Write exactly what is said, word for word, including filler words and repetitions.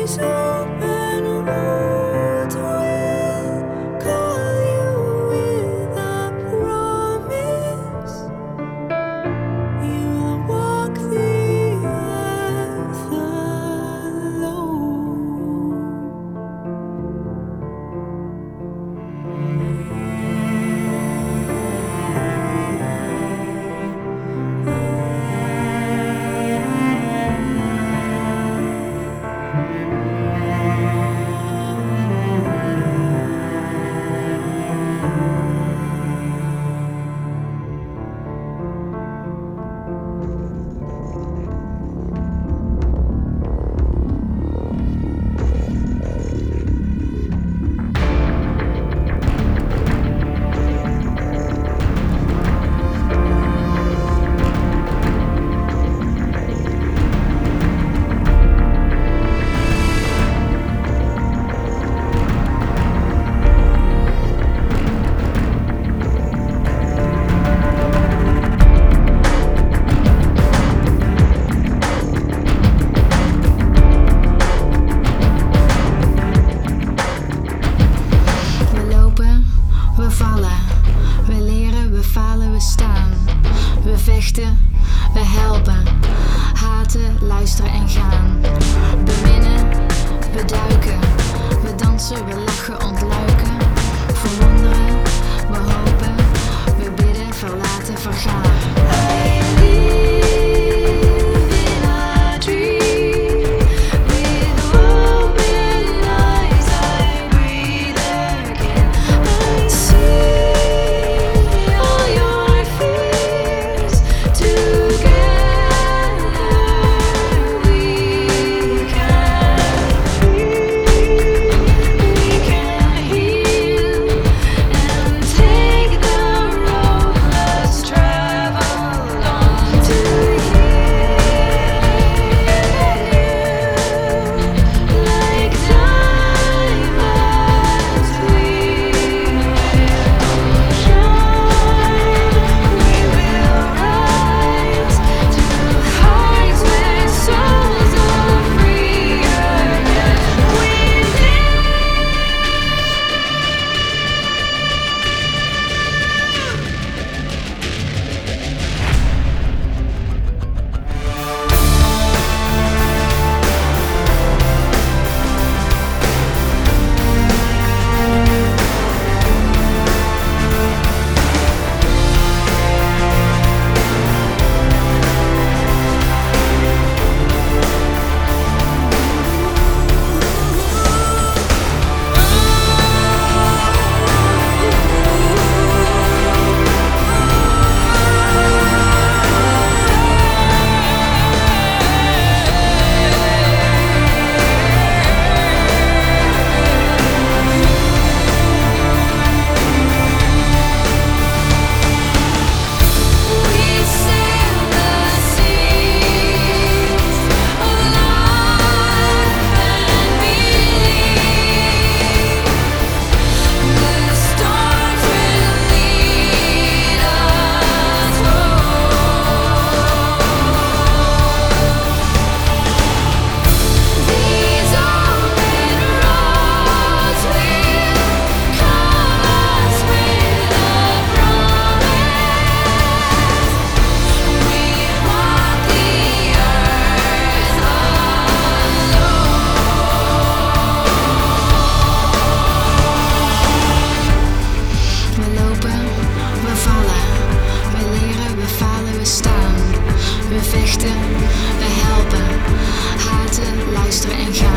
we helpen, haten, luisteren en gaan. Beminnen, beduiken, we dansen, we lachen, ontluiken. Verwonderen, we hopen, we bidden, verlaten, vergaan. I live in a dream, with open eyes I breathe again. I see all your fears, together we can heal, we can heal, and take the road less traveled on to heal you, like diamonds we will shine, we will rise to heights where souls are free again. We live. We sail the seas of life and believe the stars will lead us home. These open roads will come us with a promise. We walk the earth alone. We lopen, we vallen, we leren, we falen, we staan. We vechten, we helpen, haten, luisteren en gaan.